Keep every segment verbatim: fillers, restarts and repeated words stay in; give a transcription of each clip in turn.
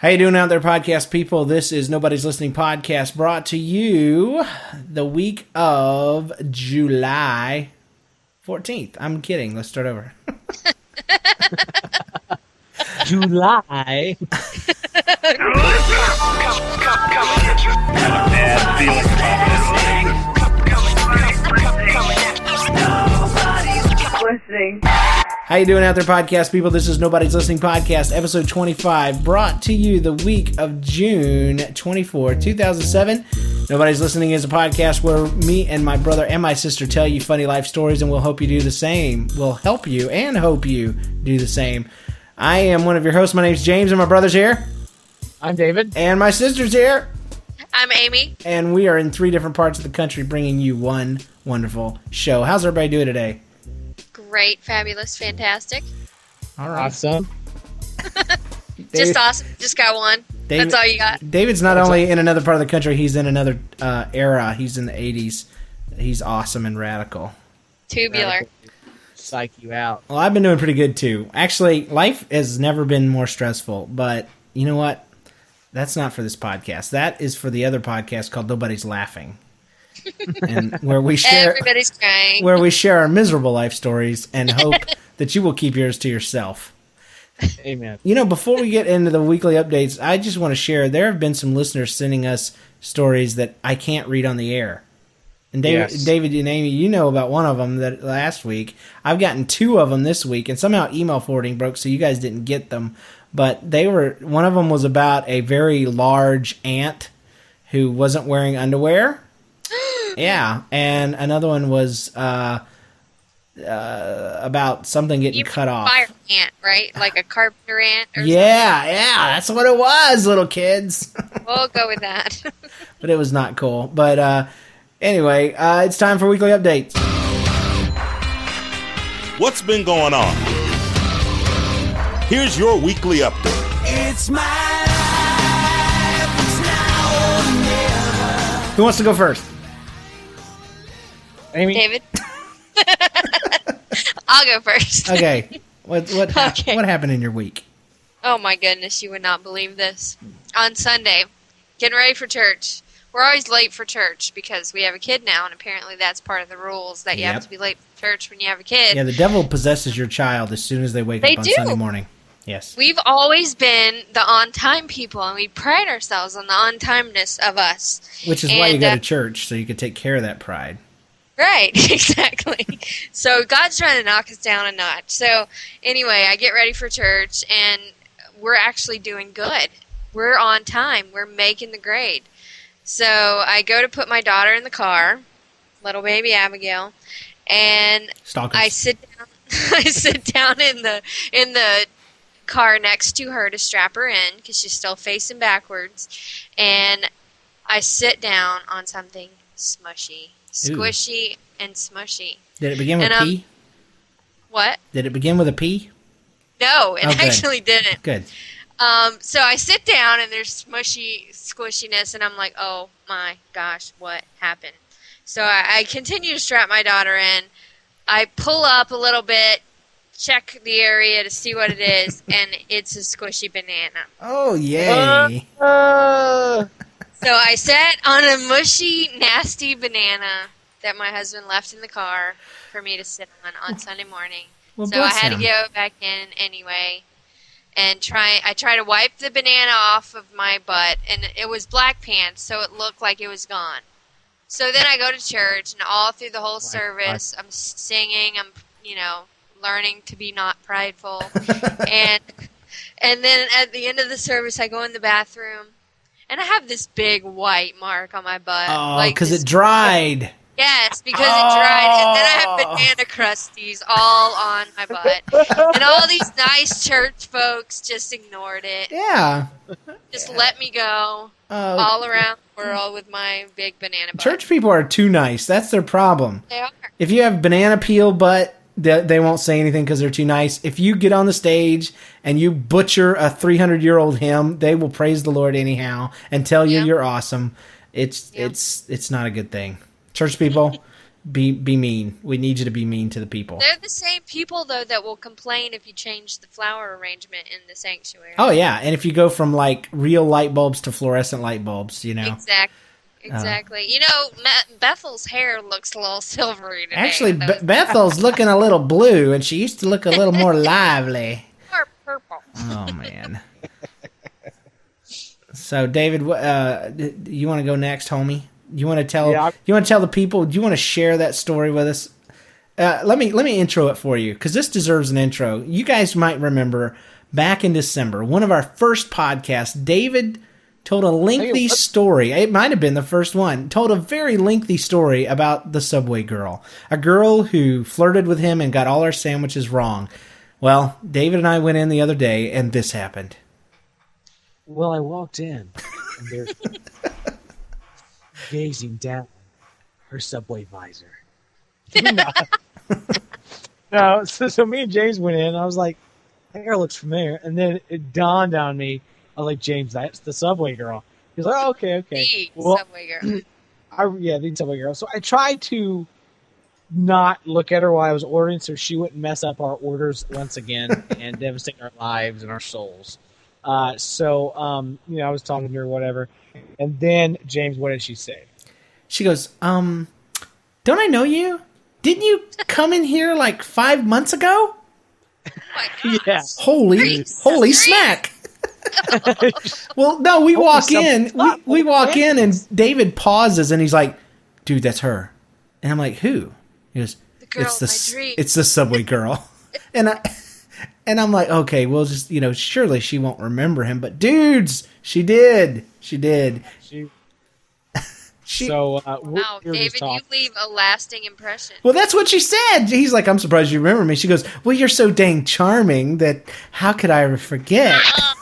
How you doing out there, podcast people? This is Nobody's Listening Podcast, brought to you the week of July fourteenth. I'm kidding. Let's start over. July. Listening. How you doing out there, podcast people? This is Nobody's Listening Podcast, episode twenty-five, brought to you the week of June twenty-fourth, two thousand seven. Nobody's Listening is a podcast where me and my brother and my sister tell you funny life stories, and we'll hope you do the same. We'll help you and hope you do the same. I am one of your hosts. My name's James, and my brother's here. I'm David. And my sister's here. I'm Amy. And we are in three different parts of the country bringing you one wonderful show. How's everybody doing today? Great, fabulous, fantastic. All right. Awesome. Just awesome. Just got one. David, That's all you got. David's not only in another part of the country, he's in another uh, era. He's in the eighties. He's awesome and radical. Tubular. Psych you out. Well, I've been doing pretty good, too. Actually, life has never been more stressful, but you know what? That's not for this podcast. That is for the other podcast called Nobody's Laughing. And where we share Everybody's crying. where we share our miserable life stories and hope that you will keep yours to yourself. Amen. You know, before we get into the weekly updates, I just want to share, there have been some listeners sending us stories that I can't read on the air. And David, Yes. David and Amy, you know about one of them that last week. I've gotten two of them this week, and somehow email forwarding broke, so you guys didn't get them. But they were, one of them was about a very large ant who wasn't wearing underwear. Yeah, and another one was uh, uh, about something getting You cut off. fire ant, right? Like a carpenter ant or Yeah, yeah, that's what it was, little kids. something. We'll go with that. But it was not cool. But uh, anyway, uh, it's time for weekly updates. What's been going on? Here's your weekly update. It's my life, it's now or never. Who wants to go first? Amy? David? I'll go first. Okay. What what hap- Okay. what happened in your week? Oh my goodness, you would not believe this. On Sunday, getting ready for church. We're always late for church because we have a kid now, and apparently that's part of the rules that you Yep. have to be late for church when you have a kid. Yeah, the devil possesses your child as soon as they wake They up on do. Sunday morning. Yes. We've always been the on-time people, and we pride ourselves on the on-timeness of us. Which is why you And, go uh, to church, so you can take care of that pride. Right, exactly. So God's trying to knock us down a notch. So anyway, I get ready for church, and we're actually doing good. We're on time. We're making the grade. So I go to put my daughter in the car, little baby Abigail, and Stalkers. I sit down. I sit down in the in the car next to her to strap her in because she's still facing backwards, and I sit down on something smushy, squishy, and smushy. Did it begin with and, um, P? What? Did it begin with a P? No, it Oh, good. actually didn't. Good. Um, so I sit down and there's smushy squishiness, and I'm like, oh my gosh, what happened? So I, I continue to strap my daughter in. I pull up a little bit, check the area to see what it is, and it's a squishy banana. Oh, yay. Uh, So I sat on a mushy, nasty banana that my husband left in the car for me to sit on on Sunday morning. Well, so I bless had him. to go back in anyway and try. I tried to wipe the banana off of my butt, and it was black pants, so it looked like it was gone. So then I go to church, and all through the whole service, I'm singing. I'm, you know, learning to be not prideful, and and then at the end of the service, I go in the bathroom, and I have this big white mark on my butt. Oh, like because this- it dried. Yes, because it dried, and then I Oh. have banana crusties all on my butt. And all these nice church folks just ignored it. Yeah. Just let me go Oh, all around the world with my big banana butt. church people are too nice. That's their problem. They are. If you have banana peel butt, they, they won't say anything because they're too nice. If you get on the stage and you butcher a three hundred year old hymn, they will praise the Lord anyhow and tell you Yeah. you're awesome. It's Yeah. it's it's not a good thing. Church people, be be mean. We need you to be mean to the people. They're the same people, though, that will complain if you change the flower arrangement in the sanctuary. Oh yeah, and if you go from like real light bulbs to fluorescent light bulbs, you know. Exactly. Exactly. You know, Ma- Bethel's hair looks a little silvery today. Actually, so Be- Bethel's looking a little blue, and she used to look a little more lively. Or purple. Oh man. So, David, uh, you want to go next, homie? You want to tell? Yeah, I- you want to tell the people? Do you want to share that story with us? Uh, let me let me intro it for you because this deserves an intro. You guys might remember back in December, one of our first podcasts, David told a lengthy story. It might have been the first one. Told a very lengthy story about the Subway girl, a girl who flirted with him and got all our sandwiches wrong. Well, David and I went in the other day, and this happened. Well, I walked in, and there's gazing down her Subway visor. no, no so, so me and James went in, and I was like, that girl looks familiar. And then it dawned on me, I was like, James, that's the Subway girl. He's like, oh, okay, okay. The Well, Subway girl. I, yeah, the Subway girl. So I tried to not look at her while I was ordering so she wouldn't mess up our orders once again and devastate our lives and our souls. Uh, so, um, you know, I was talking to her, whatever. And then, James, what did she say? She goes, um, don't I know you? Didn't you come in here like five months ago? Oh my God. Yeah. Holy, Grease. holy Grease. smack. Well, no, we walk some- in, we, we walk in and David pauses and he's like, dude, that's her. And I'm like, who? He goes, The girl it's the, of my s- dreams. it's the Subway girl. and I, and I'm like, okay, well, just, you know, surely she won't remember him, but dudes, she did. She did. She, She, so, uh, we're, Wow, we were just David, you talking. leave a lasting impression. Well, that's what she said. He's like, I'm surprised you remember me. She goes, well, you're so dang charming that how could I ever forget?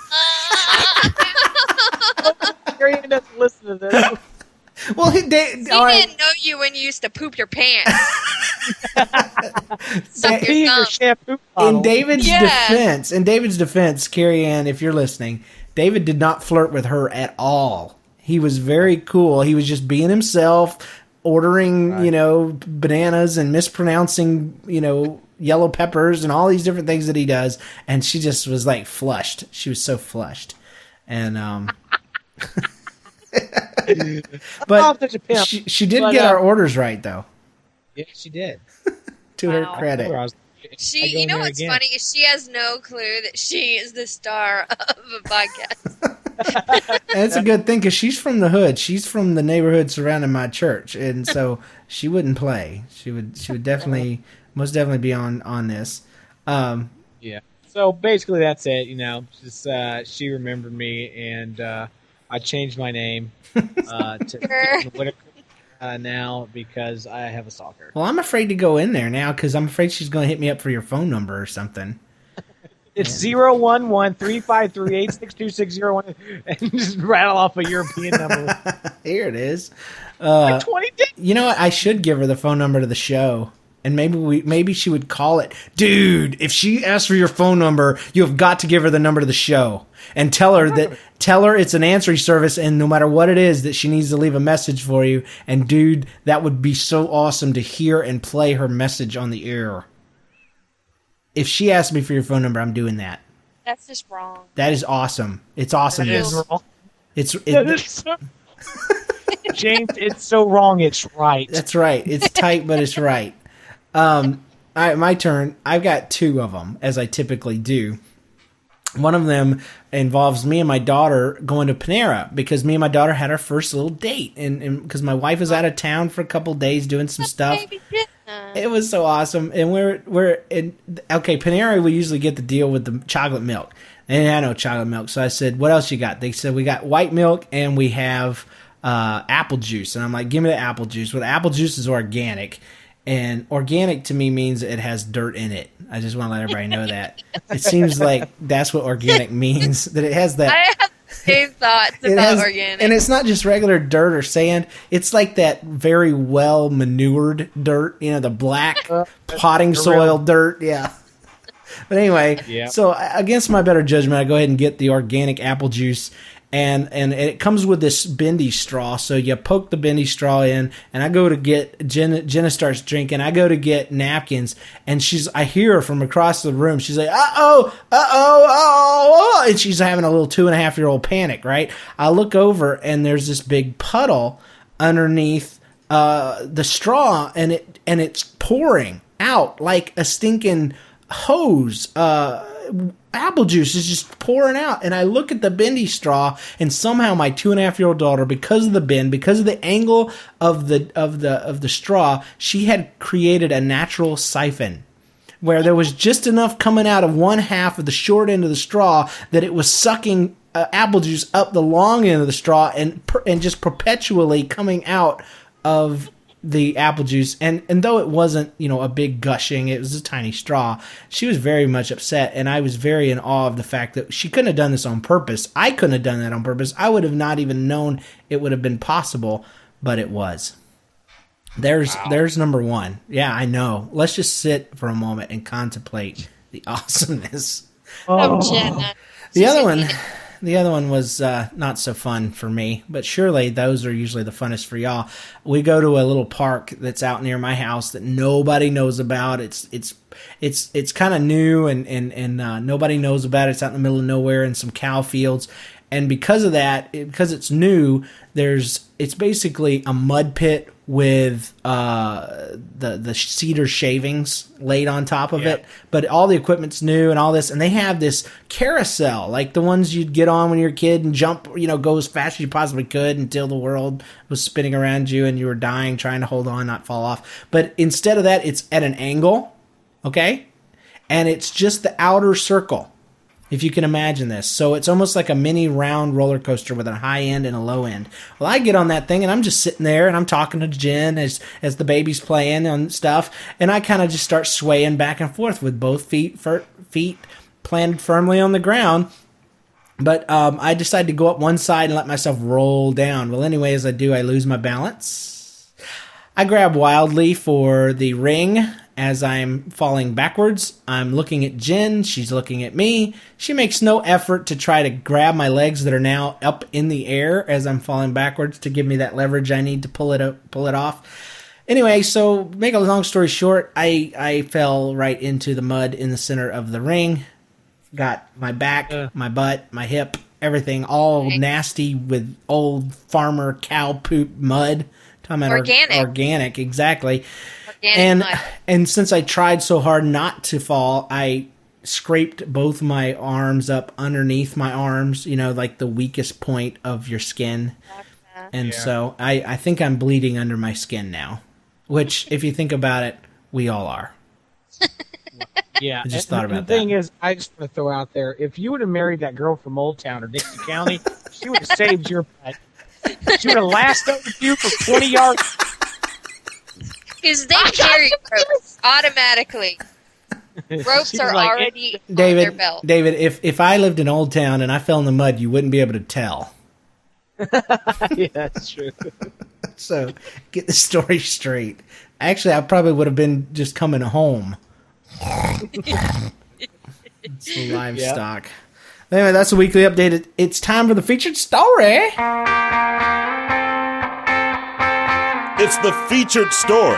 Gary doesn't listen to this. Well, he, they, He all right, didn't know you when you used to poop your pants. Suck He your and your thumb. shampoo in bottle. David's Yeah. defense, in David's defense, Carrie Ann, if you're listening, David did not flirt with her at all. He was very cool. He was just being himself, ordering, Right. you know, bananas and mispronouncing, you know, yellow peppers and all these different things that he does. And she just was like flushed. She was so flushed. And, um, I'm but such a pimp. she, she did But, get uh, our orders right, though, Yeah, she did. to Wow. her I credit. told her I was- I She, go you in know there what's again. funny is she has no clue that she is the star of a podcast. And it's a good thing because she's from the hood. She's from the neighborhood surrounding my church, and so she wouldn't play. She would. She would definitely, most definitely, be on on this. Um, Yeah. So basically, that's it. You know, just uh, she remembered me, and uh, I changed my name uh, to Stephen Whitaker uh, now because I have a stalker. well, I'm afraid to go in there now because I'm afraid she's going to hit me up for your phone number or something. It's zero one one three five three eight six two six zero one, and just rattle off a European number. Here it is. Uh, Like twenty digits. you know what? I should give her the phone number to the show. And maybe we, maybe she would call it, dude. If she asks for your phone number, you have got to give her the number to the show and tell her that, tell her it's an answering service, and no matter what it is, that she needs to leave a message for you. And dude, that would be so awesome to hear and play her message on the air. If she asks me for your phone number, I'm doing that. That's just wrong. That is awesome. It's awesome. That is wrong. It's That it, is so- James, it's so wrong. It's right. That's right. It's tight, but it's right. Um, all right, my turn. I've got two of them, as I typically do. One of them involves me and my daughter going to Panera because me and my daughter had our first little date, and because my wife was out of town for a couple days doing some stuff. Baby dinner. It was so awesome, and we're we're in okay. Panera, we usually get the deal with the chocolate milk, and I know chocolate milk. So I said, "What else you got?" They said, "We got white milk and we have uh, apple juice." And I'm like, "Give me the apple juice." Well, the apple juice is organic, and organic to me means it has dirt in it. I just want to let everybody know that. It seems like that's what organic means, that it has that. I have the same thoughts It about has- organic. And it's not just regular dirt or sand. It's like that very well manured dirt, you know, the black potting the soil real- dirt. Yeah. But anyway, Yeah. so against my better judgment, I go ahead and get the organic apple juice. And and it comes with this bendy straw, so you poke the bendy straw in, and I go to get Jenna. Jenna starts drinking. I go to get napkins, and she's. I hear her from across the room. She's like, "Uh oh, uh oh, oh," and she's having a little two and a half year old panic. Right? I look over, and there's this big puddle underneath uh, the straw, and it and it's pouring out like a stinking hose. Uh, apple juice is just pouring out, and I look at the bendy straw, and somehow my two and a half year old daughter, because of the bend, because of the angle of the of the of the straw, she had created a natural siphon where there was just enough coming out of one half of the short end of the straw that it was sucking uh, apple juice up the long end of the straw and per- and just perpetually coming out of the apple juice. And and though it wasn't, you know, a big gushing, it was a tiny straw, she was very much upset, and I was very in awe of the fact that she couldn't have done this on purpose. I couldn't have done that on purpose. I would have not even known it would have been possible, but it was. There's wow. there's number one. Yeah, I know. Let's just sit for a moment and contemplate the awesomeness. Oh, oh Jenna. The other one The other one was uh, not so fun for me, but surely those are usually the funnest for y'all. We go to a little park that's out near my house that nobody knows about. It's it's it's it's kind of new, and and and uh, nobody knows about it. It's out in the middle of nowhere in some cow fields, and because of that, it, because it's new, there's it's basically a mud pit with uh, the the cedar shavings laid on top of yeah. it, but all the equipment's new and all this, and they have this carousel like the ones you'd get on when you were a kid and jump, you know, go as fast as you possibly could until the world was spinning around you and you were dying trying to hold on, not fall off. But instead of that, it's at an angle, okay, and it's just the outer circle. If you can imagine this. So it's almost like a mini round roller coaster with a high end and a low end. Well, I get on that thing and I'm just sitting there and I'm talking to Jen as as the baby's playing and stuff. And I kind of just start swaying back and forth with both feet fir- feet planted firmly on the ground. But um, I decided to go up one side and let myself roll down. Well, anyway, as I do, I lose my balance. I grab wildly for the ring. As I'm falling backwards, I'm looking at Jen. She's looking at me. She makes no effort to try to grab my legs that are now up in the air as I'm falling backwards to give me that leverage I need to pull it up, pull it off. Anyway, so make a long story short, I, I fell right into the mud in the center of the ring. Got my back, uh. my butt, my hip, everything all nasty with old farmer cow poop mud. Talking about organic. Or, organic, exactly. And and since I tried so hard not to fall, I scraped both my arms up underneath my arms, you know, like the weakest point of your skin. Gotcha. And yeah. so I, I think I'm bleeding under my skin now, which, if you think about it, we all are. Yeah. I just and thought about that. The thing is, I just want to throw out there, if you would have married that girl from Old Town or Dixie County, she would have saved your butt. She would have lasted with you for twenty yards. Because they carry ropes automatically. Ropes are like, already David, on their belt. David, if, if I lived in Old Town and I fell in the mud, you wouldn't be able to tell. Yeah, that's true. So, get the story straight. Actually, I probably would have been just coming home. It's the livestock. Yep. Anyway, that's a weekly update. It's time for the featured story. It's the featured story.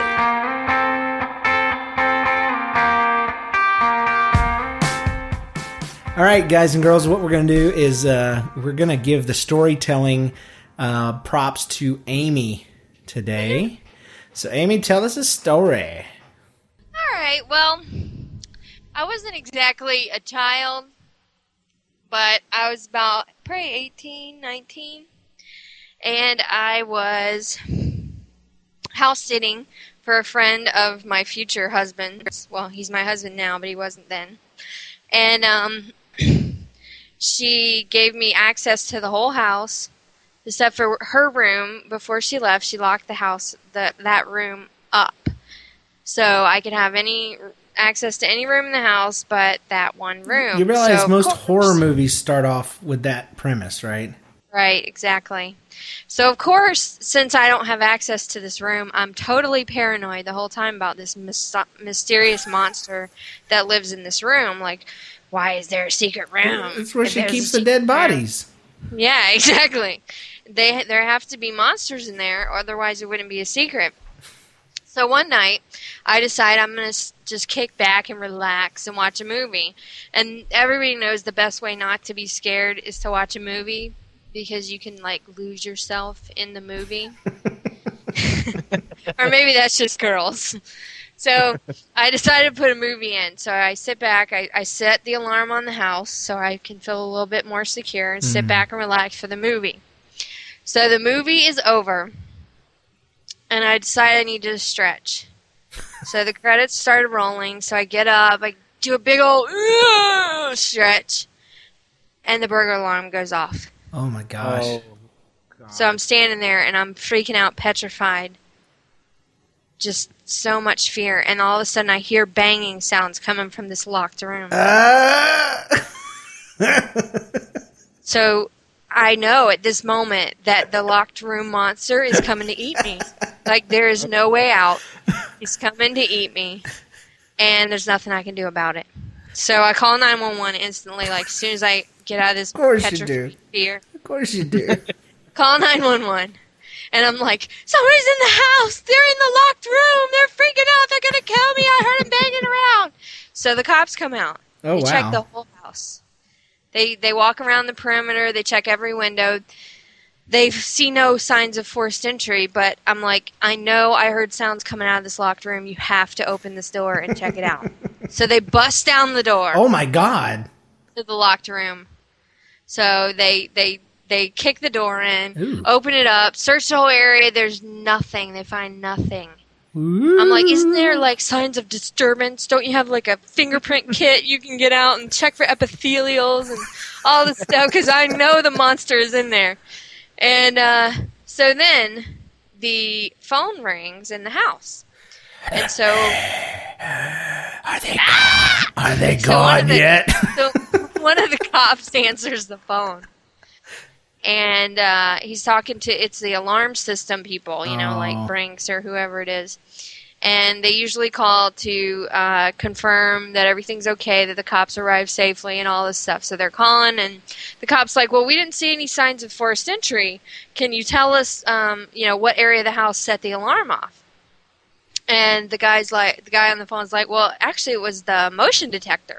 All right, guys and girls, what we're going to do is uh, we're going to give the storytelling uh, props to Amy today. So, Amy, tell us a story. All right, well, I wasn't exactly a child, but I was about probably eighteen, nineteen, and I was house sitting for a friend of my future husband. Well, he's my husband now, but he wasn't then. And um, she gave me access to the whole house, except for her room. Before she left, she locked the house, the, that room up, so I could have any access to any room in the house but that one room. You realize so, most horror movies start off with that premise, right? Right, exactly. So, of course, since I don't have access to this room, I'm totally paranoid the whole time about this mis- mysterious monster that lives in this room. Like, why is there a secret room? It's where she keeps the dead bodies. Yeah, exactly. They there have to be monsters in there, otherwise it wouldn't be a secret. So one night, I decide I'm going to just kick back and relax and watch a movie. And everybody knows the best way not to be scared is to watch a movie because you can, like, lose yourself in the movie. Or maybe that's just girls. So I decided to put a movie in. So I sit back. I, I set the alarm on the house so I can feel a little bit more secure and sit Mhm. back and relax for the movie. So the movie is over. And I decide I need to stretch. So the credits started rolling. So I get up. I do a big old "Ugh" stretch. And the burglar alarm goes off. Oh my gosh. Oh, God. So I'm standing there and I'm freaking out, petrified. Just so much fear. And all of a sudden I hear banging sounds coming from this locked room. Ah! So I know at this moment that the locked room monster is coming to eat me. Like, there is no way out. He's coming to eat me. And there's nothing I can do about it. So I call nine one one instantly, like, as soon as I get out of this Of course you petrified do. fear. Of course you do. Call nine one one. And I'm like, somebody's in the house. They're in the locked room. They're freaking out. They're going to kill me. I heard them banging around. So the cops come out. Oh, they wow. check the whole house. They they walk around the perimeter. They check every window. They see no signs of forced entry, but I'm like, I know I heard sounds coming out of this locked room. You have to open this door and check it out. So they bust down the door Oh my God. to the locked room. So they they they kick the door in, Ooh. open it up, search the whole area. There's nothing. They find nothing. Ooh. I'm like, isn't there like signs of disturbance? Don't you have like a fingerprint kit you can get out and check for epithelials and all this stuff? Because I know the monster is in there. And uh, so then the phone rings in the house. And so Are they Are they So one gone of the- yet? so one of the cops answers the phone. And uh, he's talking to, it's the alarm system people, you know, Oh. like Brinks or whoever it is. And they usually call to uh, confirm that everything's okay, that the cops arrived safely and all this stuff. So they're calling, and the cop's like, well, we didn't see any signs of forced entry. Can you tell us, um, you know, what area of the house set the alarm off? And the guy's like, the guy on the phone's like, well, actually, it was the motion detector.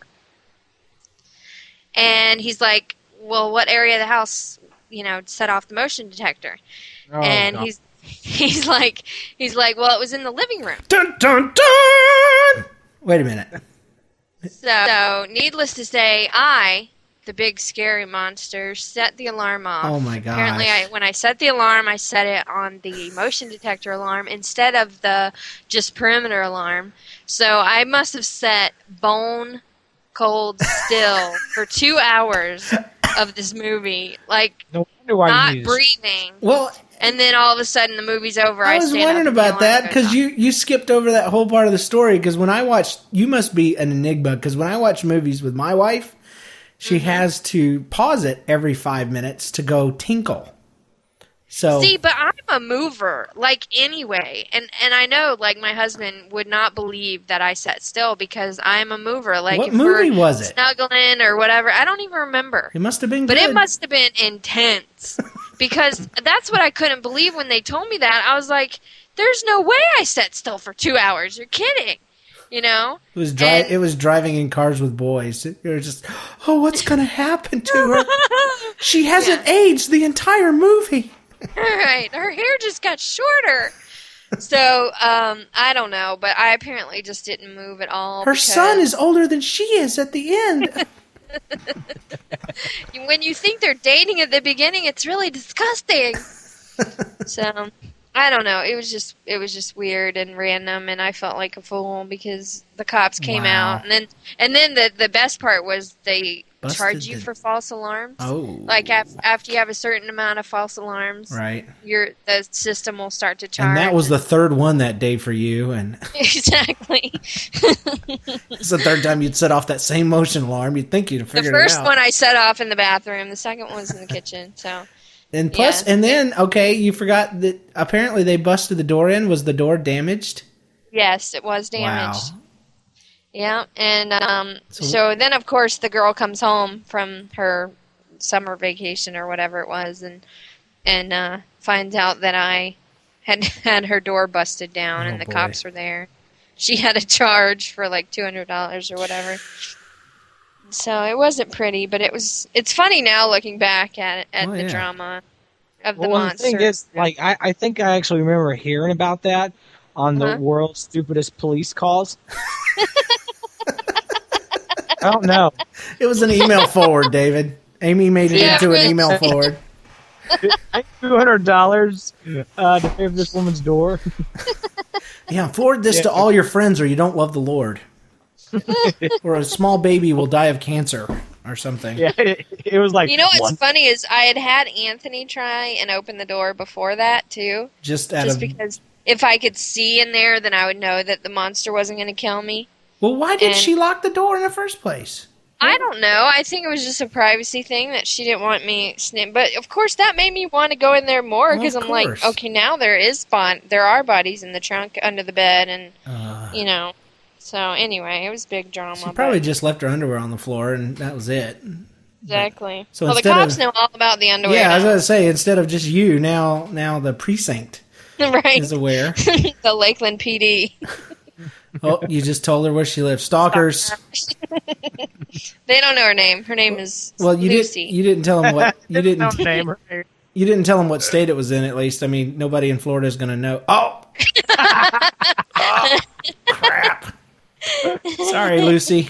And he's like, well, what area of the house, you know, set off the motion detector? Oh, and God. he's he's like, he's like, well, it was in the living room. Dun dun dun. Wait a minute. So, so, needless to say, I, the big scary monster, set the alarm off. Oh my gosh. Apparently, I, when I set the alarm, I set it on the motion detector alarm instead of the just perimeter alarm. So I must have set bone cold still for two hours of this movie, like No wonder why not you need breathing. Well, And then all of a sudden, the movie's over. I was stand up wondering and the about alarm that goes because off. you, you skipped over that whole part of the story. Because when I watched, you must be an enigma. Because when I watch movies with my wife, she Mm-hmm. has to pause it every five minutes to go tinkle. So See, but I'm a mover, like, anyway. And and I know, like, my husband would not believe that I sat still because I'm a mover. Like, what if movie we're was it? snuggling or whatever, I don't even remember. It must have been But good. it must have been intense because that's what I couldn't believe when they told me that. I was like, there's no way I sat still for two hours. You're kidding. You know? It was dri- And- It was driving in cars with boys. It was just, oh, what's going to happen to her? She hasn't aged the entire movie. Right. Her hair just got shorter. So, um, I don't know, but I apparently just didn't move at all. Her because son is older than she is at the end. when you think they're dating at the beginning, it's really disgusting. So, I don't know. It was just it was just weird and random, and I felt like a fool because the cops came Wow. out, and then and then the the best part was they Busted charge you the- for false alarms. Oh. Like af- after you have a certain amount of false alarms, Right. your the system will start to charge. And that was the third one that day for you. And exactly. it's the third time you'd set off that same motion alarm. You'd think you'd have The figured it first out. one I set off in the bathroom. The second one was in the kitchen. So And plus, Yeah. and then, okay, you forgot that apparently they busted the door in. Was the door damaged? yes, it was damaged. Wow. Yeah, and um, So- so, then of course the girl comes home from her summer vacation or whatever it was, and and uh, finds out that I had had her door busted down, Oh, and the boy. cops were there. She had a charge for like two hundred dollars or whatever. So it wasn't pretty, but it was. It's funny now looking back at it, at Oh, the yeah. drama of the Well, the monster. thing is, like, I, I think I actually remember hearing about that on the Uh-huh. world's stupidest police calls. I don't know. It was an email forward, David. Amy made it Yeah. into an email forward. Two hundred dollars uh, to pay for this woman's door. Yeah, forward this to all your friends, or you don't love the Lord. Or a small baby will die of cancer, or something. Yeah, it, it was like You know what's one- funny is I had had Anthony try and open the door before that too, Just out just of because if I could see in there, then I would know that the monster wasn't going to kill me. well, why did and- she lock the door in the first place? I don't know. I think it was just a privacy thing that she didn't want me snip. But of course, that made me want to go in there more Well, because of I'm like, course. okay, now there is bon- there are bodies in the trunk under the bed, and Uh, you know. So anyway, it was big drama. she probably but- just left her underwear on the floor, and that was it. exactly. So well, the instead cops of- know all about the underwear. Yeah, I was now. going to say, instead of just you, now now the precinct right. is aware. The Lakeland P D. Oh, you just told her where she lives. Stalkers. They don't know her name. Her name is Well, you Lucy. didn't. You didn't tell them what you no didn't. name or name. You didn't tell them what state it was in. At least, I mean, nobody in Florida is going to know. Oh, oh crap! Sorry, Lucy.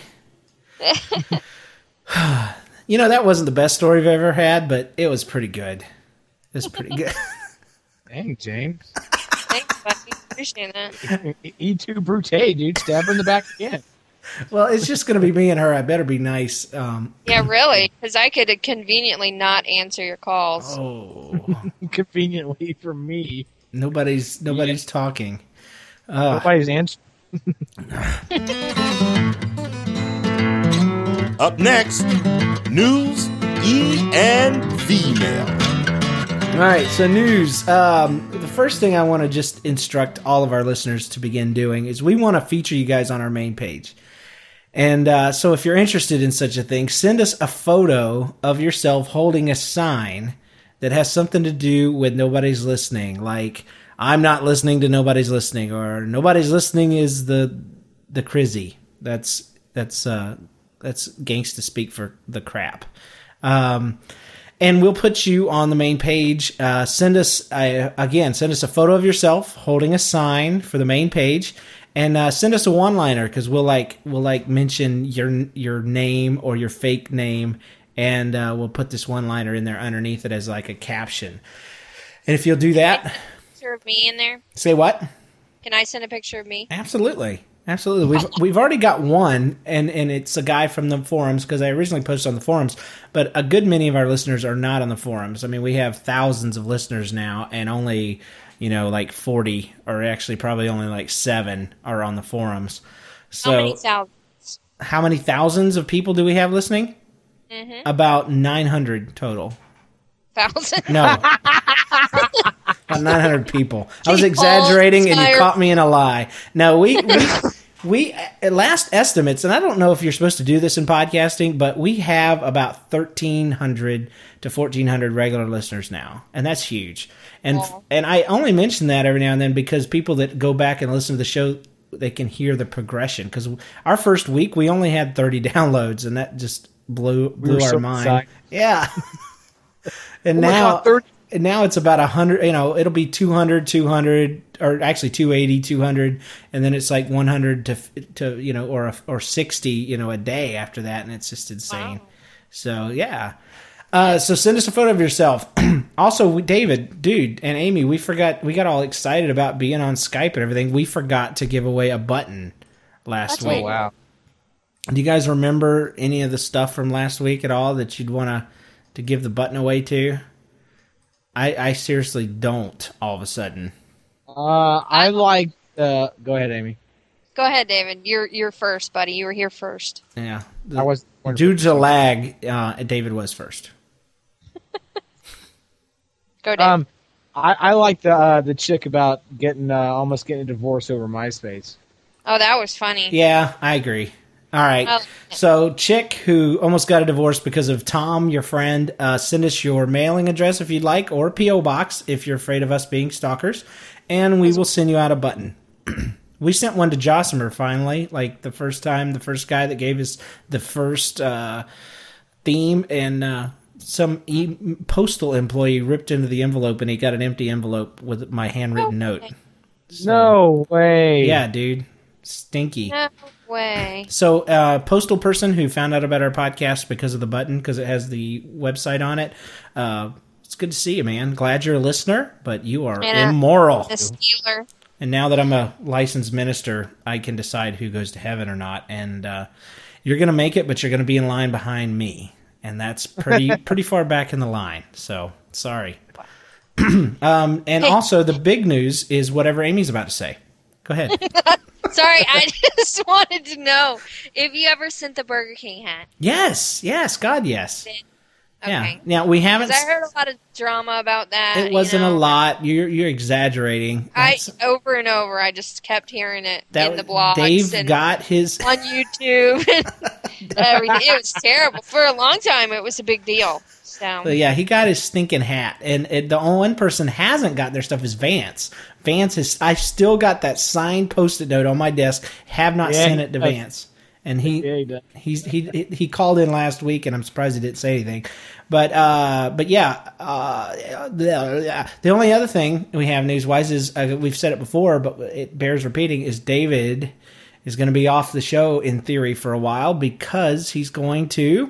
You know, that wasn't the best story I've ever had, but it was pretty good. It was pretty good. Dang, James. Thanks, buddy. Appreciate that. E two Brute, dude. Stab her in the back again. Well, it's just going to be me and her. I better be nice. Um, Yeah, really, because I could conveniently not answer your calls. oh, Conveniently for me. nobody's nobody's talking. Uh, Nobody's answering. Up next, news, E and V mail. All right, so news. Um, the first thing I want to just instruct all of our listeners to begin doing is we want to feature you guys on our main page. And uh, so if you're interested in such a thing, send us a photo of yourself holding a sign that has something to do with Nobody's Listening, like I'm not listening to Nobody's Listening, or Nobody's Listening is the the crizzy. That's that's uh, that's gangsta speak for the crap. Um, and we'll put you on the main page. Uh, send us uh, again. Send us a photo of yourself holding a sign for the main page, and uh, send us a one-liner because we'll like we'll like mention your your name or your fake name, and uh, we'll put this one-liner in there underneath it as like a caption. And if you'll do that, Picture of me in there. say what? Can I send a picture of me? Absolutely. Absolutely. We've we've already got one, and, and it's a guy from the forums, because I originally posted on the forums, but a good many of our listeners are not on the forums. I mean, we have thousands of listeners now, and only, you know, like forty, or actually probably only like seven are on the forums. So How many thousands? how many thousands of people do we have listening? Mm-hmm. About nine hundred total. Thousand? No. About nine hundred people. I was People exaggerating, and you tired. caught me in a lie. No, we we we at last estimates, and I don't know if you're supposed to do this in podcasting, but we have about thirteen hundred to fourteen hundred regular listeners now, and that's huge. And Wow. and I only mention that every now and then because people that go back and listen to the show, they can hear the progression. Because our first week we only had thirty downloads, and that just blew blew were our so mind. excited. Yeah. And Oh my now, God, thirty and now it's about one hundred, you know, it'll be two hundred, two hundred, or actually two eighty, two hundred, and then it's like one hundred to, to you know, or a, or sixty, you know, a day after that, and it's just insane. Wow. So, yeah. Uh, so send us a photo of yourself. Also, we, David, dude, and Amy, we forgot, we got all excited about being on Skype and everything. We forgot to give away a button last That's week. right. Oh, wow. Do you guys remember any of the stuff from last week at all that you'd want to to give the button away to? I, I seriously don't. All of a sudden, Uh, I like. Uh, go ahead, Amy. Go ahead, David. You're you're first, buddy. You were here first. yeah. I was Due to lag, uh, David was first. Go, David. Um, I, I like the uh, the chick about getting uh, almost getting a divorce over MySpace. oh, that was funny. Yeah, I agree. All right. Oh. So, chick who almost got a divorce because of Tom, your friend, uh, send us your mailing address if you'd like, or a P O box if you're afraid of us being stalkers, and we will send you out a button. We sent one to Josimer finally, like the first time, the first guy that gave us the first uh, theme, and uh, some e- postal employee ripped into the envelope, and he got an empty envelope with my handwritten Oh, note. okay. So, No way. Yeah, dude. Stinky. No way. So, uh, postal person who found out about our podcast because of the button, because it has the website on it. Uh, it's good to see you, man. Glad you're a listener, but you are And, uh, immoral. The Steeler. And now that I'm a licensed minister, I can decide who goes to heaven or not. And uh, you're going to make it, but you're going to be in line behind me, and that's pretty pretty far back in the line. So sorry. um, and Hey. also, the big news is whatever Amy's about to say. Go ahead. Sorry, I just wanted to know if you ever sent the Burger King hat. Yes, yes, God, yes. Yeah. Okay. Now we haven't. Because I heard a lot of drama about that. It wasn't you know. a lot. You're you're exaggerating. I That's- over and over. I just kept hearing it that in the blogs Dave and got his. on YouTube and everything. It was terrible for a long time. It was a big deal. So But yeah, he got his stinking hat, and it, the only one person hasn't got their stuff is Vance. Vance has. I still got that signed post-it note on my desk. Have not Yeah, sent it to he does. Vance, and he Yeah, he does. he's he he called in last week, and I'm surprised he didn't say anything. But uh, but yeah, uh, the, the only other thing we have news-wise is uh, we've said it before, but it bears repeating, is David is going to be off the show in theory for a while because he's going to.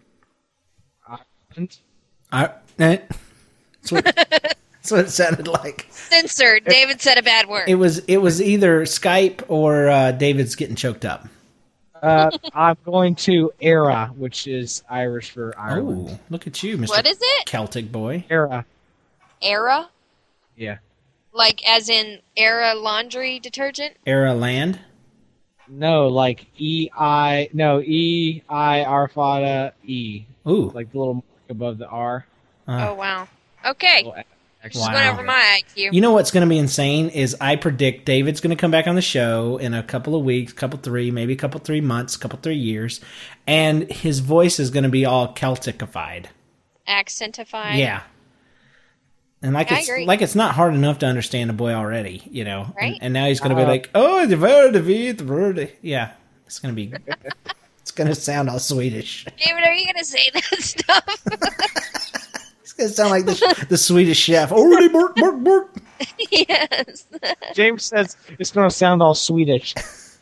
I, eh, that's, what, that's what it sounded like. censored. David said a bad word. It was it was either Skype or uh, David's getting choked up. Uh, I'm going to Era, which is Irish for Ireland. Oh, look at you, Mister What is it? Celtic boy. Era. Era, Yeah. like as in Era laundry detergent. Era land. No, like E I. No, E I Arfada E. Ooh, Like the little mark above the R. uh, Oh wow. Okay, Little X. just Wow. went over my I Q. you know what's going to be insane is I predict David's going to come back on the show in a couple of weeks, couple three, maybe a couple three months, couple three years, and his voice is going to be all Celticified. Accentified. Yeah. And like I it's agree. like it's not hard enough to understand a boy already, you know. Right. And, and now he's going to be Uh, like, "Oh, the verde vit verde." Yeah. It's going to be it's going to sound all Swedish. David, are you gonna say that stuff? It's going to sound like the, the Swedish chef. Already bork bork bork. Yes. James says it's going to sound all Swedish.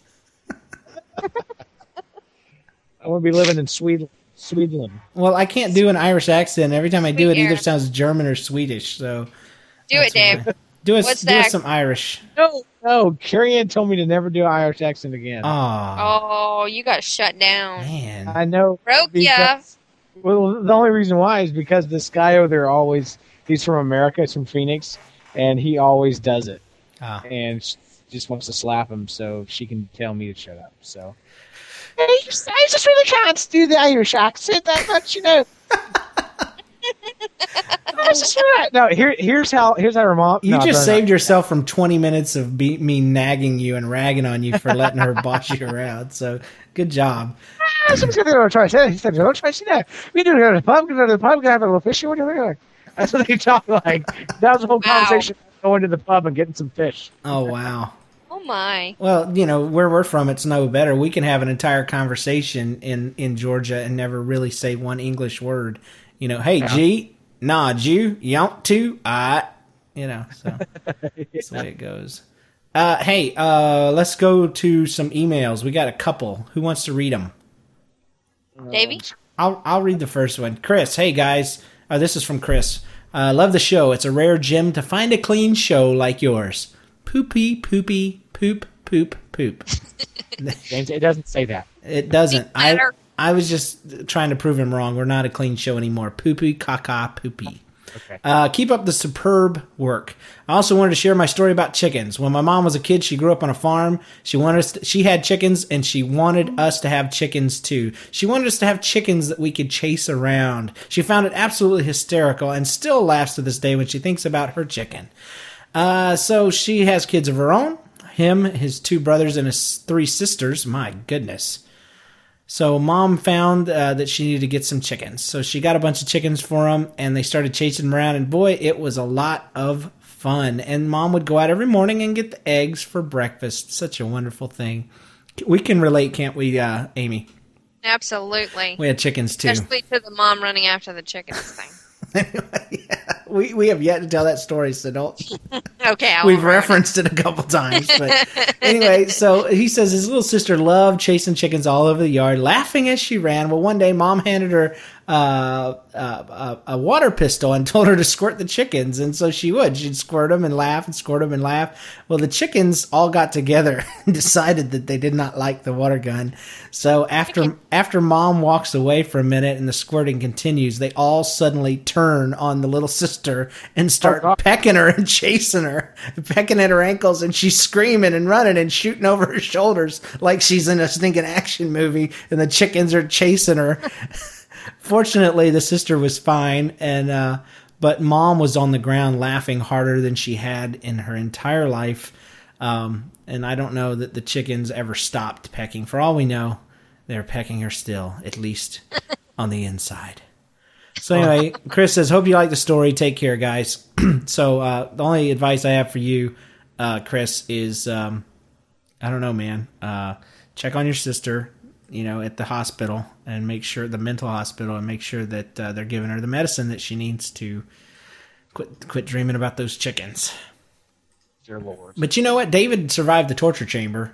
I want to be living in Sweden. Sweden. Well, I can't do an Irish accent. Every time I do it, it either Sweet sounds German or Swedish. So Do that's it, Dave. why. Do us What's do us that? some Irish. No, no. Carrie Ann told me to never do an Irish accent again. Oh, Oh, you got shut down. man. I know. Broke ya. because- Well, the only reason why is because this guy over there always, he's from America, he's from Phoenix, and he always does it. Ah. And she just wants to slap him so she can tell me to shut up. So I just, I just really can't do the Irish accent that much, you know. I was just really- no, here, here's how here's how her mom. You no, just better saved yourself from twenty minutes of be- me nagging you and ragging on you for letting her boss you around. So good job. not. I was just gonna try. He said, "Don't try to see that. We do go to the pub. We go to the pub. We can have a little fish. What are you doing?" That's what they talk like. That was the whole Wow. conversation. Going to the pub and getting some fish. Oh, wow. Oh my. Well, you know, where we're from, it's no better. We can have an entire conversation in, in Georgia and never really say one English word. You know, hey, G, nah, Jew, you want to? I, you know, so that's the way it goes. Uh, hey, uh, let's go to some emails. We got a couple. Who wants to read them? Davey? I'll I'll read the first one. Chris, hey guys, uh, this is from Chris. Uh, love the show. It's a rare gem to find a clean show like yours. Poopy, poopy, poop, poop, poop. James, it doesn't say that. It doesn't. I Matter. I was just trying to prove him wrong. We're not a clean show anymore. Poopy, caca, poopy. Okay. Uh, keep up the superb work. I also wanted to share my story about chickens. When my mom was a kid, she grew up on a farm. She wanted us to, she had chickens, and she wanted us to have chickens too. She wanted us to have chickens that we could chase around. She found it absolutely hysterical and still laughs to this day when she thinks about her chicken. Uh, so she has kids of her own. Him, his two brothers, and his three sisters. My goodness. So mom found uh, that she needed to get some chickens. So she got a bunch of chickens for them, and they started chasing them around. And boy, it was a lot of fun. And mom would go out every morning and get the eggs for breakfast. Such a wonderful thing. We can relate, can't we, uh, Amy? Absolutely. We had chickens too. Especially to the mom running after the chickens thing. Yeah, we we have yet to tell that story, so don't. Okay, I We've won't ruin referenced it. a couple times, but anyway. So he says his little sister loved chasing chickens all over the yard, laughing as she ran. Well, one day, mom handed her uh, uh, a, a water pistol and told her to squirt the chickens, and so she would. She'd squirt them and laugh and squirt them and laugh. Well, the chickens all got together and decided that they did not like the water gun. So after after mom walks away for a minute and the squirting continues, they all suddenly turn on the little sister and start Oh, God. pecking her and chasing her, pecking at her ankles, and she's screaming and running and shooting over her shoulders like she's in a stinking action movie, and the chickens are chasing her. Fortunately, the sister was fine, and uh, but mom was on the ground laughing harder than she had in her entire life. Um, and I don't know that the chickens ever stopped pecking. For all we know, they're pecking her still, at least on the inside. So anyway, Chris says, hope you like the story. Take care, guys. So uh, the only advice I have for you, uh, Chris, is, um, I don't know, man. Uh, check on your sister, you know, at the hospital, and make sure, the mental hospital, and make sure that uh, they're giving her the medicine that she needs to quit quit dreaming about those chickens. Dear Lord. But you know what? David survived the torture chamber.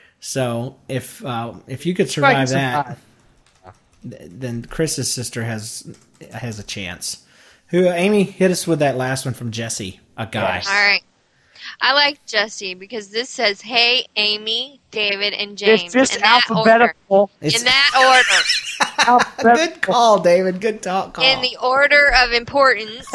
So if uh, if you could survive Right, that, survive. th- then Chris's sister has has a chance. Who, Amy, hit us with that last one from Jesse, a guy. Yes. All right. I like Jesse because this says, "Hey, Amy, David, and James." It's just in that alphabetical. It's- Order. In that order. alphabetical. Good call, David. Good talk. Call. In the order of importance.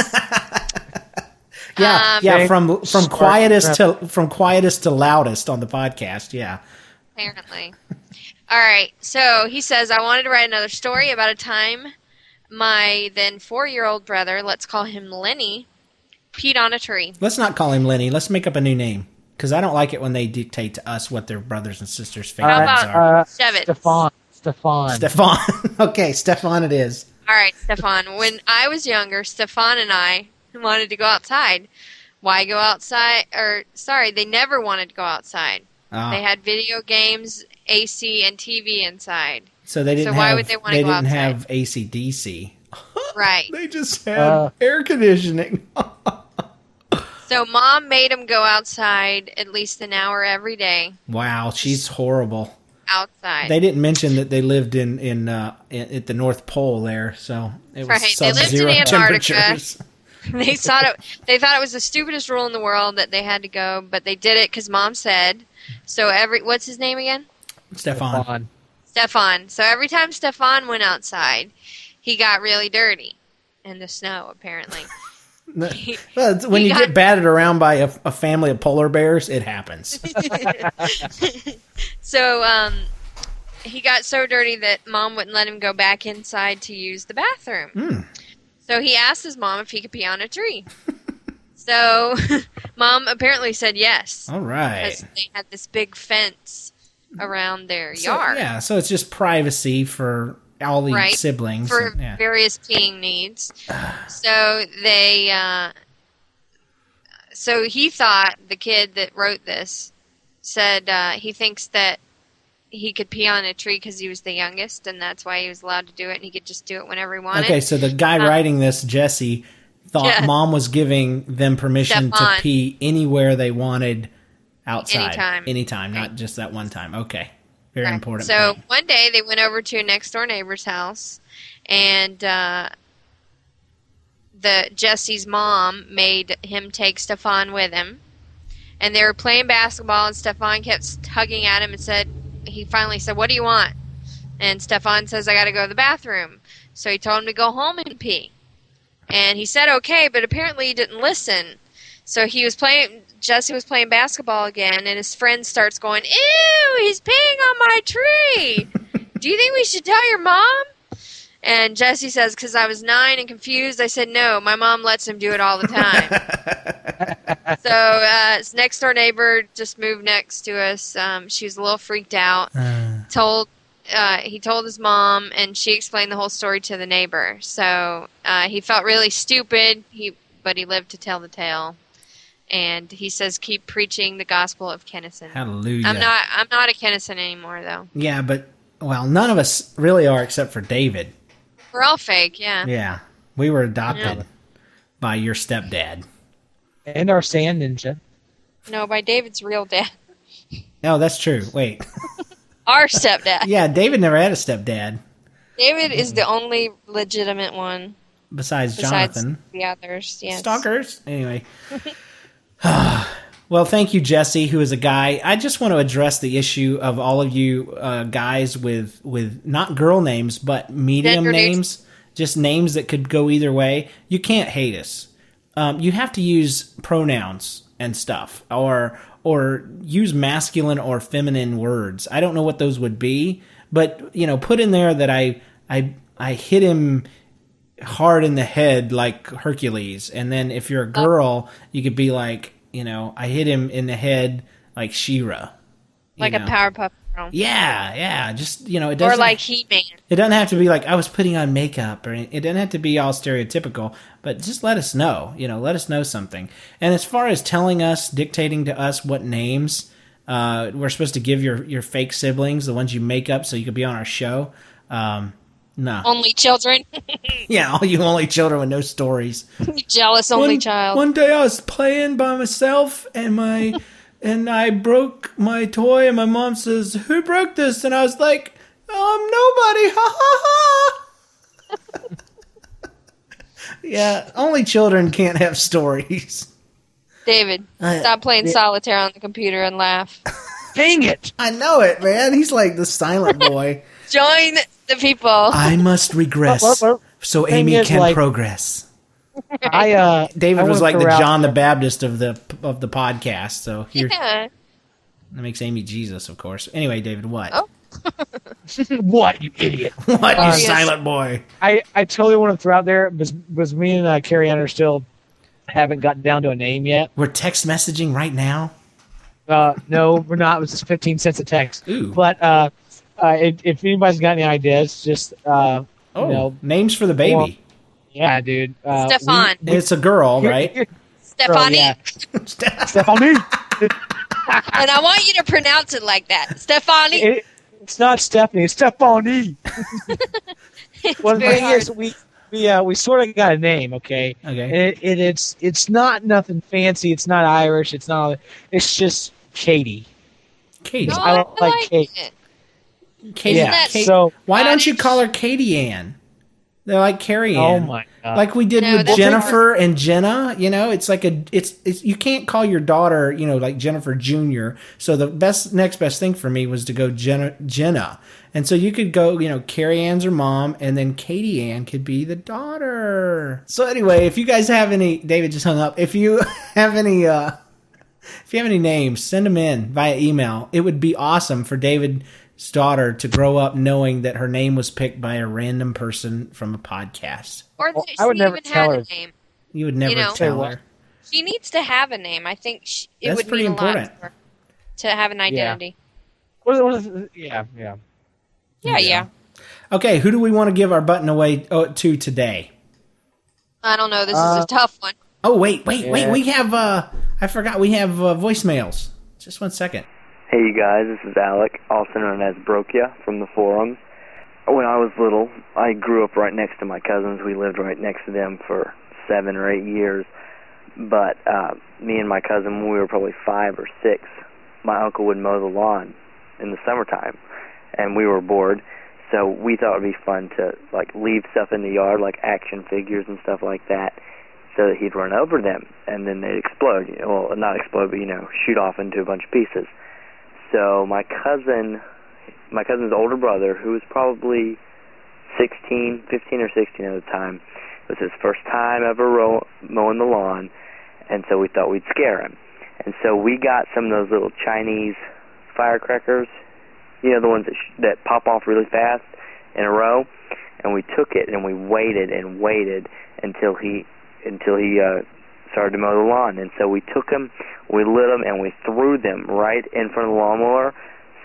yeah, um, yeah. Okay. From from Start quietest from- to from quietest to loudest on the podcast. Yeah. Apparently. All right. So he says, I wanted to write another story about a time my then four-year-old brother, let's call him Lenny, peed on a tree. Let's not call him Lenny. Let's make up a new name, because I don't like it when they dictate to us what their brothers and sisters' favorite How names about- are. Uh, Shevitz. Stefan. Stefan. Stefan. Okay, Stefan it is. All right, Stefan. When I was younger, Stefan and I wanted to go outside. Why go outside? Or, sorry, they never wanted to go outside. Ah. They had video games, A C, and T V inside. So they didn't So why have. would they wanna they go didn't outside? have A C D C. Right. They just had Uh. air conditioning. So mom made him go outside at least an hour every day. Wow, she's horrible. Outside. They didn't mention that they lived in in, uh, in at the North Pole there, so it was Right, they lived in sub-zero Antarctica. temperatures. they thought it. They thought it was the stupidest rule in the world that they had to go, but they did it because mom said. So every what's his name again? Stefan. Stefan. Stefan. So every time Stefan went outside, he got really dirty in the snow. Apparently, Well, it's- when He you got- get batted around by a, a family of polar bears, it happens. so um, he got so dirty that mom wouldn't let him go back inside to use the bathroom. Hmm. So he asked his mom if he could pee on a tree. So mom apparently said yes. All right. Because they had this big fence around their So, yard yeah, so it's just privacy for all the Right. siblings. for and- yeah. various peeing needs. So they, uh, so he thought, the kid that wrote this said uh, he thinks that he could pee on a tree because he was the youngest, and that's why he was allowed to do it, and he could just do it whenever he wanted. Okay, so the guy Uh, writing this, Jesse, thought Yeah. mom was giving them permission Stefan. to pee anywhere they wanted outside. Anytime. Anytime, not Right. just that one time. Okay. Very Right. important. So point. one day they went over to a next door neighbor's house, and uh, the Jesse's mom made him take Stefan with him, and they were playing basketball, and Stefan kept tugging at him and said, he finally said, "What do you want?" And Stefan says, "I got to go to the bathroom." So he told him to go home and pee, and he said okay, but apparently he didn't listen. So he was playing. Jesse was playing basketball again, and his friend starts going, "Ew, he's peeing on my tree. Do you think we should tell your mom?" And Jesse says, "Because I was nine and confused, I said no. My mom lets him do it all the time." So uh, his next door neighbor just moved next to us. Um, she was a little freaked out. Uh, Told uh, he told his mom, and she explained the whole story to the neighbor. So uh, he felt really stupid, He but he lived to tell the tale. And he says, keep preaching the gospel of Kennison. Hallelujah. I'm not I'm not a Kennison anymore, though. Yeah, but, well, none of us really are except for David. We're all fake, yeah. Yeah. We were adopted Yeah. by your stepdad. And our sand ninja. No, by David's real dad. Oh, that's true. Wait. Our stepdad. Yeah, David never had a stepdad David is the only legitimate one besides, besides Jonathan. the others. Yes. Stalkers. Anyway. Well, thank you, Jesse, who is a guy. I just want to address the issue of all of you uh, guys with with not girl names, but medium Gender neutral. names, just names that could go either way. You can't hate us. Um, you have to use pronouns and stuff, or or use masculine or feminine words. I don't know what those would be, but you know, put in there that I I I hit him hard in the head like Hercules, and then if you're a girl, you could be like, you know, I hit him in the head like She-Ra. you Like know? a Powerpuff Girl. Yeah, yeah. Just, you know, it Or doesn't. like He-Man. It doesn't have to be like I was putting on makeup, or it doesn't have to be all stereotypical. But just let us know. You know, let us know something. And as far as telling us, dictating to us what names uh, we're supposed to give your your fake siblings, the ones you make up so you could be on our show. Um, no. Only children. Yeah, all you only children with no stories. Jealous only one, child. One day I was playing by myself, and my and I broke my toy, and my mom says, "Who broke this?" And I was like, "Um, nobody." Ha ha ha. Yeah, only children can't have stories. David, I- stop playing solitaire on the computer and laugh. Dang it! I know it, man. He's like the silent boy. Join the people. I must regress What- what- so thing Amy is, can like- progress. I uh, David I was wanna like the throw out- John the Baptist of the of the podcast, so here Yeah. that makes Amy Jesus, of course. Anyway, David, what? Oh. What, you idiot? What, you Uh, silent boy? I, I totally want to throw out there was was me and uh, Carrie Ann are still haven't gotten down to a name yet. We're text messaging right now. Uh, no, we're not. It was just fifteen cents a text. Ooh. But uh, uh, if, if anybody's got any ideas, just uh, Oh, you know, names for the baby. well, yeah, dude. Uh, Stefan. we- It's a girl, we- right? Stephanie. yeah. Stephanie. And I want you to pronounce it like that. Stephanie. It, it's not Stephanie. It's Stephanie. It's Well, the very thing hard. is, we we uh, we sort of got a name, okay? Okay. And it, it, it's it's not nothing fancy. It's not Irish. It's not. all that. It's just Katie. Katie. Oh, I don't like Kate. it. Katie. Yeah. that Kate- So Why don't you Scottish? call her Katie Ann? They're like Carrie oh Ann. my god. Like we did No, with that's Jennifer and Jenna, you know, it's like a, it's, it's, you can't call your daughter, you know, like Jennifer Junior So the best, next best thing for me was to go Jenna, Jenna. And so you could go, you know, Carrie Ann's her mom, and then Katie Ann could be the daughter. So anyway, if you guys have any, David just hung up. If you have any, uh, if you have any names, send them in via email. It would be awesome for David's daughter to grow up knowing that her name was picked by a random person from a podcast. Or Well, that I would she never even tell had her. a name. You would never You know. tell Say what? her. She needs to have a name. I think she, it That's would pretty mean important. a lot to her to have an identity. What is, what is, yeah, yeah. Yeah, yeah. Okay, who do we want to give our button away oh, to today? I don't know. This Uh, is a tough one. Oh, wait, wait, wait. Yeah. We have, uh, I forgot, we have uh, voicemails. Just one second. Hey you guys, this is Alec, also known as Brokia from the forums. When I was little, I grew up right next to my cousins. We lived right next to them for seven or eight years. But uh, me and my cousin, when we were probably five or six, my uncle would mow the lawn in the summertime, and we were bored. So we thought it would be fun to like leave stuff in the yard, like action figures and stuff like that, so that he'd run over them, and then they'd explode. You know, well, not explode, but you know, shoot off into a bunch of pieces. So my cousin, my cousin's older brother, who was probably sixteen, fifteen or sixteen at the time, it was his first time ever ro- mowing the lawn, and so we thought we'd scare him. And so we got some of those little Chinese firecrackers, you know, the ones that, sh- that pop off really fast in a row, and we took it and we waited and waited until he until he uh, started to mow the lawn. And so we took them, we lit them, and we threw them right in front of the lawnmower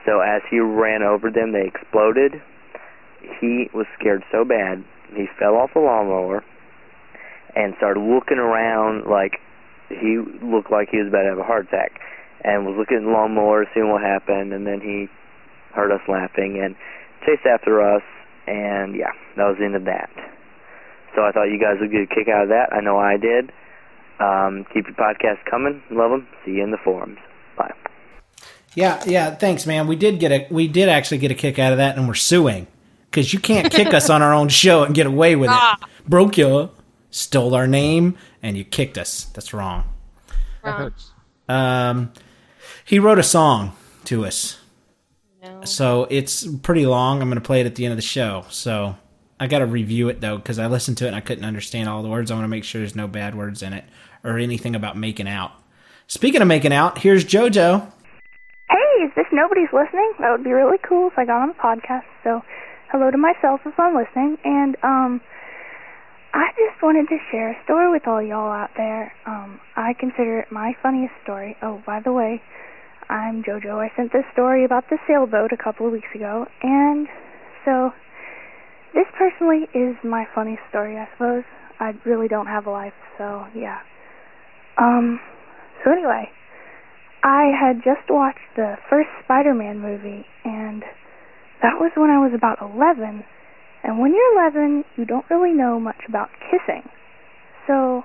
So as he ran over them, they exploded. He was scared so bad, he fell off the lawnmower and started looking around like he looked like he was about to have a heart attack, and was looking at the lawnmower, seeing what happened, and then he heard us laughing and chased after us, and yeah, that was the end of that. So I thought you guys would get a kick out of that. I know I did. Um, keep your podcast coming. Love them. See you in the forums. Bye. Yeah, yeah. Thanks, man. We did get a we did actually get a kick out of that, and we're suing because you can't kick us on our own show and get away with Ah. it. Broke you, stole our name, and you kicked us. That's wrong. That Wrong. hurts. Um, he wrote a song to us, No. so it's pretty long. I'm going to play it at the end of the show. So I got to review it though because I listened to it and I couldn't understand all the words. I want to make sure there's no bad words in it or anything about making out. Speaking of making out, here's JoJo. Hey, is this Nobody's Listening? That would be really cool if I got on the podcast. So, hello to myself if I'm listening. And, um, I just wanted to share a story with all y'all out there. Um, I consider it my funniest story. Oh, by the way, I'm JoJo. I sent this story about the sailboat a couple of weeks ago. And so, this personally is my funniest story, I suppose. I really don't have a life, so, yeah. Um, so anyway, I had just watched the first Spider-Man movie, and that was when I was about eleven. And when you're eleven, you don't really know much about kissing. So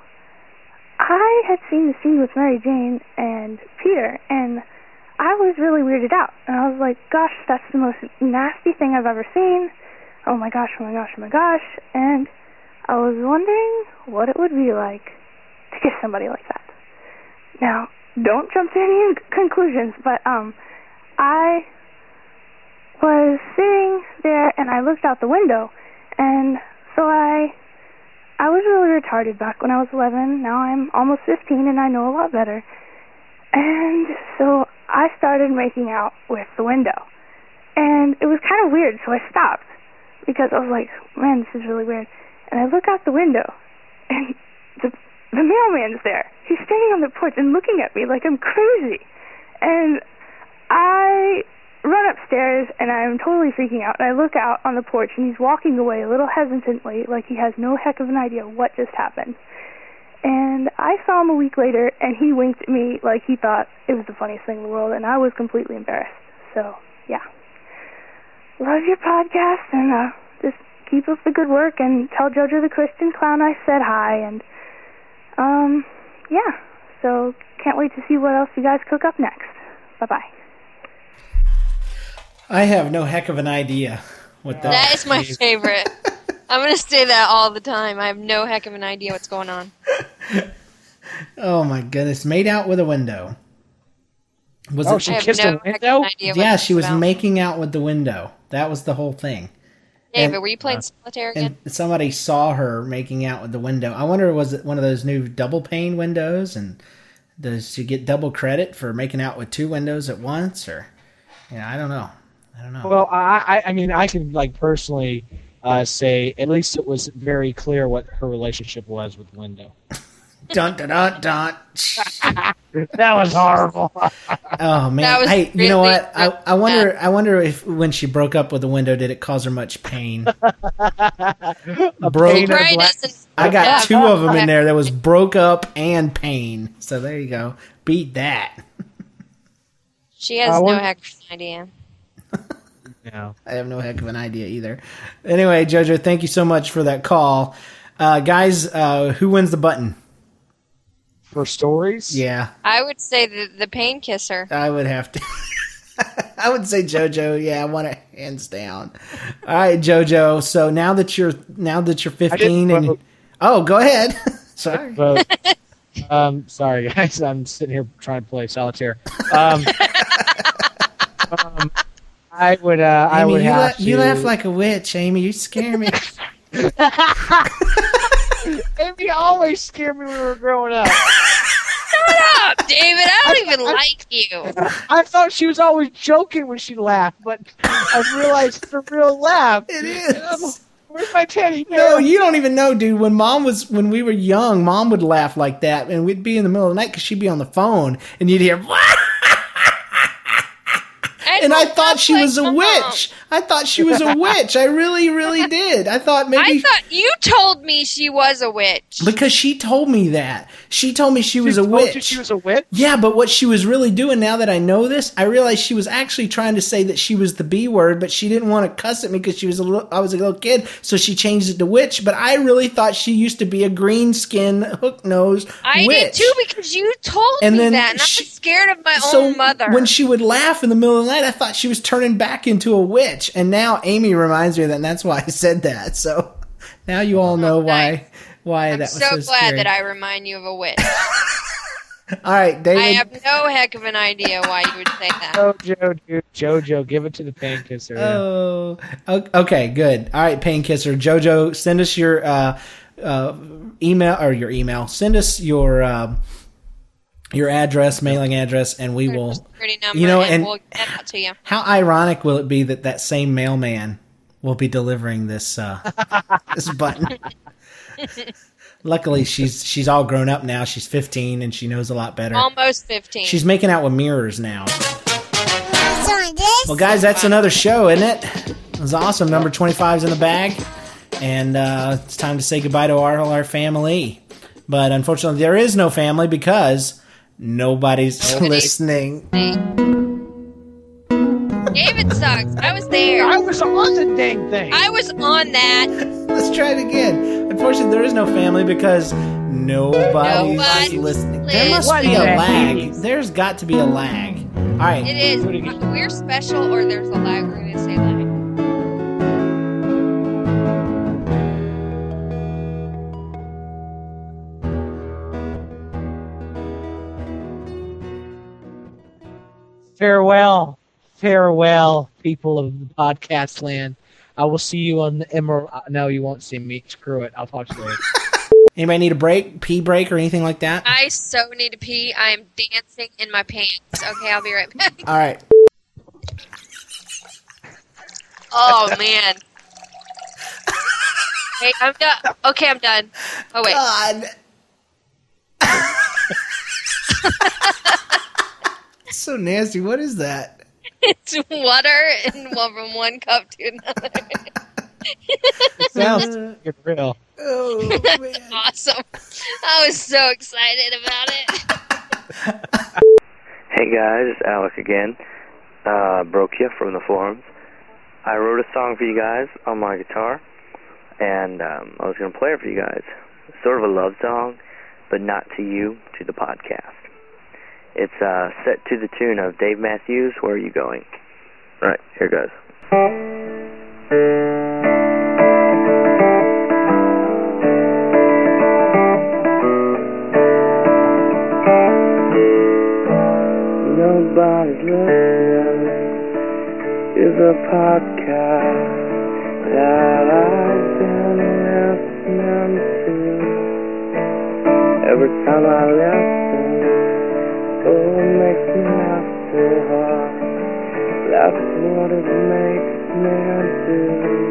I had seen the scene with Mary Jane and Peter, and I was really weirded out. And I was like, gosh, that's the most nasty thing I've ever seen. Oh my gosh, oh my gosh, oh my gosh. And I was wondering what it would be like to kiss somebody like that. Now, don't jump to any conclusions, but um, I was sitting there and I looked out the window, and so I I was really retarded back when I was eleven. Now I'm almost fifteen and I know a lot better. And so I started making out with the window, and it was kind of weird, so I stopped because I was like, man, this is really weird. And I look out the window, and the the mailman's there. He's standing on the porch and looking at me like I'm crazy. And I run upstairs, and I'm totally freaking out. And I look out on the porch, and he's walking away a little hesitantly, like he has no heck of an idea what just happened. And I saw him a week later, and he winked at me like he thought it was the funniest thing in the world, and I was completely embarrassed. So, yeah. Love your podcast, and uh, just keep up the good work, and tell JoJo the Christian Clown I said hi, and Um, yeah, so can't wait to see what else you guys cook up next. Bye-bye. I have no heck of an idea what that, That is my favorite. I'm going to say that all the time. I have no heck of an idea what's going on. Oh my goodness, made out with a window. Was Oh, it? she I have kissed no a heck of an window? idea what Yeah, this she is was about. making out with the window. That was the whole thing. David, and- were you playing solitaire again? And somebody saw her making out with the window. I wonder, was it one of those new double pane windows? And does she get double credit for making out with two windows at once? Or, yeah, I don't know. I don't know. Well, I, I, I mean, I can like personally uh, say at least it was very clear what her relationship was with Window. Dun dun dun dun. That was horrible. Oh man! That was Hey, you know really, what? I, really I wonder. I wonder if when she broke up with the window, did it cause her much pain? Broke. pain in Ray black- doesn't. I got Yeah. two of them in there. That was broke up and pain. So there you go. Beat that. She has I no wonder- heck of an idea. No. I have no heck of an idea either. Anyway, JoJo, thank you so much for that call, uh, guys. Uh, who wins the button? For stories? Yeah, I would say the, the pain kisser. I would have to. I would say JoJo. Yeah, I want it hands down. All right, JoJo. So now that you're now that you're fifteen and vote. oh, go ahead. Sorry. But, um, sorry, guys. I'm sitting here trying to play solitaire. Um, um, I would. Uh, I Amy, would you, have la- to. you laugh like a witch, Amy. You scare me. Amy always scared me when we were growing up. Shut up, David. I don't even like you. I thought she was always joking when she laughed, but I realized it's a real laugh. It is. Where's my teddy bear? No, you don't even know, dude. When mom was, when we were young, mom would laugh like that, and we'd be in the middle of the night because she'd be on the phone, and you'd hear, I and I woke thought up she like, was a Mom. witch. I thought she was a witch. I really, really did. I thought maybe I thought you told me she was a witch. because she told me that. She told me she was a told witch. you she was a witch? Yeah, but what she was really doing, now that I know this, I realized she was actually trying to say that she was the B word, but she didn't want to cuss at me because she was a little, I was a little kid, so she changed it to witch. But I really thought she used to be a green skin, hook nose I witch. did too because you told And me then that, and she- I was scared of my So own mother. when she would laugh in the middle of the night, I thought she was turning back into a witch. And now Amy reminds me of that, and that's why I said that. So now you all know why why I'm that was so, so glad scary. that I remind you of a witch. All right, David. I have no heck of an idea why you would say that. Jojo, dude. Jojo, give it to the pain kisser. Oh, o- okay, good. All right, Pain Kisser. Jojo, send us your uh, uh, email or your email. Send us your uh, your address, mailing address, and we will. Security number, You know, and, and we'll get that out to you. how ironic will it be that that same mailman will be delivering this uh, this button? Luckily, she's she's all grown up now. She's fifteen and she knows a lot better. Almost fifteen. She's making out with mirrors now. Well, guys, that's another show, isn't it? It was awesome. Number twenty-five is in the bag. And uh, it's time to say goodbye to our, our family. But unfortunately, there is no family because nobody's listening. David sucks. I was there. I was on the dang thing. I was on that. Let's try it again. Unfortunately, there is no family because nobody's, Nobody's listening. There must be a listening. lag. There's got to be a lag. All right. It is. We're special, or there's a lag. We're going to say lag. Farewell. Farewell, people of the podcast land. I will see you on the Emerald. No, you won't see me. Screw it. I'll talk to you later. Anybody need a break, pee break, or anything like that? I so need to pee. I am dancing in my pants. Okay, I'll be right back. All right. Oh, man. Hey, I'm done. Okay, I'm done. Oh, wait. God. It's so nasty. What is that? It's water and well, from one cup to another. It sounds like real. Oh, man. Awesome. I was so excited about it. Hey guys, it's Alec again. Uh, broke you from the forums. I wrote a song for you guys on my guitar, and um, I was going to play it for you guys. It's sort of a love song, but not to you, to the podcast. It's uh, set to the tune of Dave Matthews, Where Are You Going? All right, here it goes. Nobody's listening to the podcast that I've been listening to. Every time I listen, oh, it makes me laugh so hard. That's what it makes me do.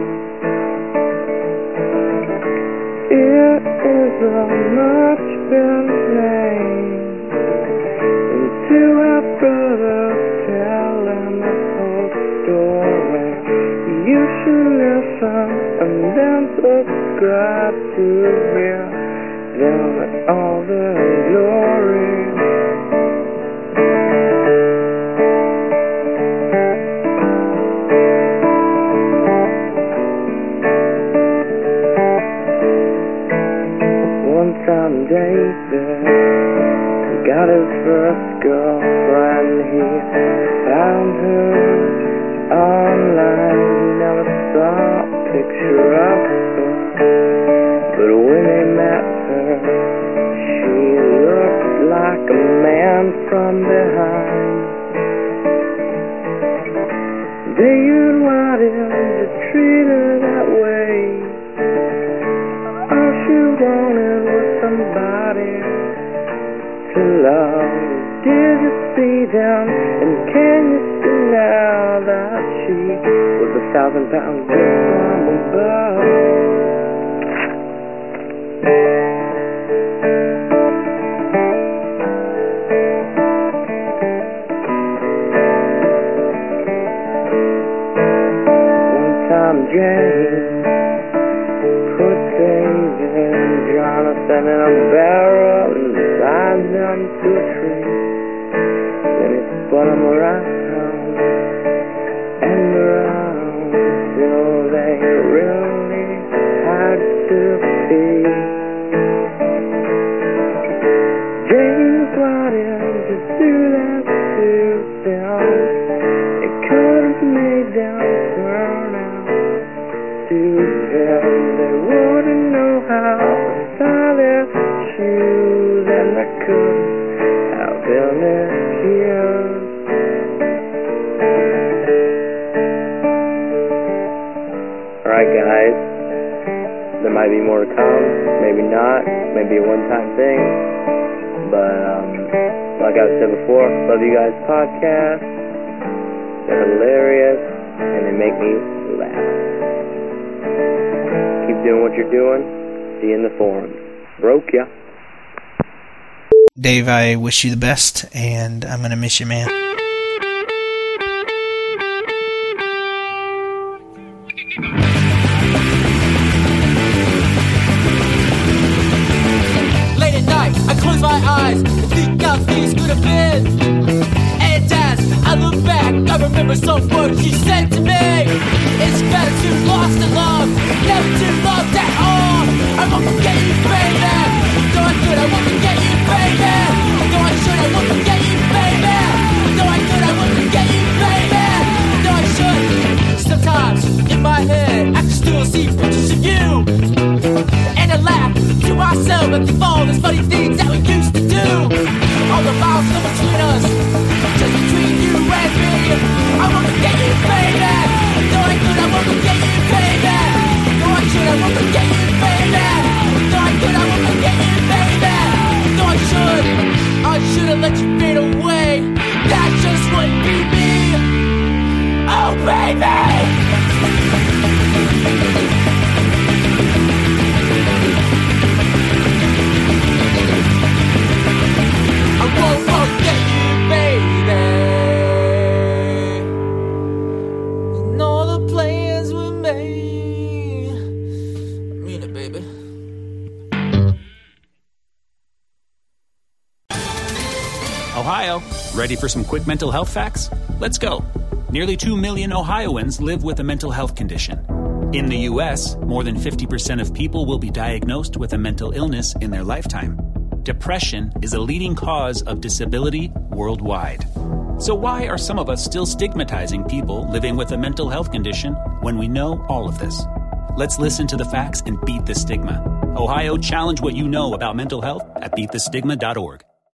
It is a much better name to our brother, tell him the whole story. You should listen and then subscribe to hear them in all their glory. One time David got his first girlfriend, he found her online. He never saw a picture of her, but when he met her, she looked like a man from behind. David wanted to treat her that way. All she wanted was somebody to love. Did you see them? And can you see now that she was a thousand pounds from above? onto a tree. Then it spun them around and around until they really had to be. James wanted to do that to them. It could have made them turn out to tell. They wouldn't know how to tie their shoes, and they couldn't have been their kids. Alright guys, there might be more to come, maybe not, maybe a one-time thing, but um, like I said before, love you guys' podcast. They're hilarious, and they make me laugh. Keep doing what you're doing. See you in the forums. Broke ya. Dave, I wish you the best, and I'm going to miss you, man. Late at night, I close my eyes and think how things could have been. And as I look back, I remember some words you said to me. It's better to lost in love, never to love at all. I won't forget you, baby. Though I could, I won't forget you, baby. Though I should, I won't forget you, baby. Though I could, I won't forget you, baby. Though I should. Sometimes in my head, I can still see pictures of you. And I laugh to myself at the all those funny things that we used to do. All the miles come between us, just between you and me. I won't forget you, baby. Though I could, I won't forget you, baby. Though I should, I won't forget you, baby. Though I could, I won't forget you, baby. Though I should, I should have let you fade away. That just wouldn't be me. Oh, baby. I won't forget you, baby. And all the plans we made. I mean it, baby. Ohio, ready for some quick mental health facts? Let's go. Nearly two million Ohioans live with a mental health condition. In the U S, more than fifty percent of people will be diagnosed with a mental illness in their lifetime. Depression is a leading cause of disability worldwide. So why are some of us still stigmatizing people living with a mental health condition when we know all of this? Let's listen to the facts and beat the stigma. Ohio, challenge what you know about mental health at beat the stigma dot org.